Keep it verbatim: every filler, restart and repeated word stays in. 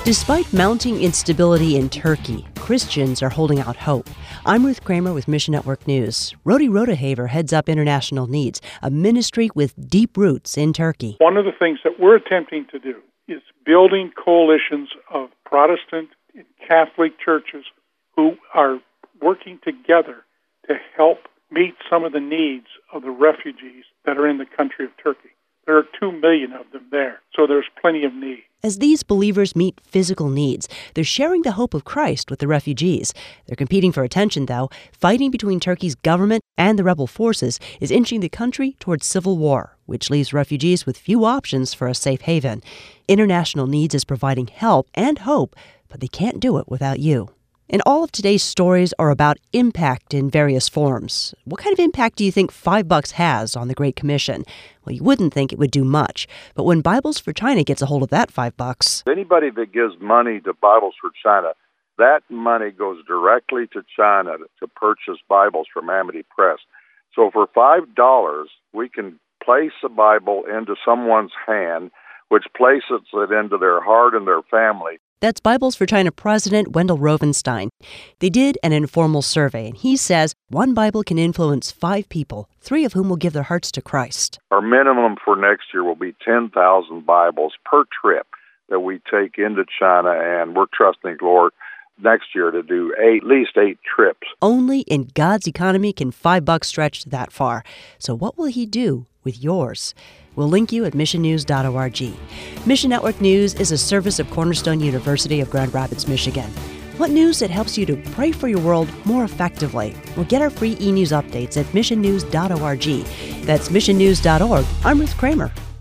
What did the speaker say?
Despite mounting instability in Turkey, Christians are holding out hope. I'm Ruth Kramer with Mission Network News. Rodi Rodehaver heads up International Needs, a ministry with deep roots in Turkey. One of the things that we're attempting to do is building coalitions of Protestant and Catholic churches who are working together to help meet some of the needs of the refugees that are in the country of Turkey. There are two million of them there, so there's plenty of need. As these believers meet physical needs, they're sharing the hope of Christ with the refugees. They're competing for attention, though. Fighting between Turkey's government and the rebel forces is inching the country towards civil war, which leaves refugees with few options for a safe haven. International Needs is providing help and hope, but they can't do it without you. And all of today's stories are about impact in various forms. What kind of impact do you think five bucks has on the Great Commission? Well, you wouldn't think it would do much. But when Bibles for China gets a hold of that five bucks... Anybody that gives money to Bibles for China, that money goes directly to China to purchase Bibles from Amity Press. So for five dollars, we can place a Bible into someone's hand, which places it into their heart and their family. That's Bibles for China President Wendell Rovenstein. They did an informal survey, and he says one Bible can influence five people, three of whom will give their hearts to Christ. Our minimum for next year will be ten thousand Bibles per trip that we take into China, and we're trusting the Lord next year to do eight, at least eight trips. Only in God's economy can five bucks stretch that far. So what will he do with yours? We'll link you at mission news dot org. Mission Network News is a service of Cornerstone University of Grand Rapids, Michigan. Want news that helps you to pray for your world more effectively? Well, get our free e-news updates at mission news dot org. That's mission news dot org. I'm Ruth Kramer.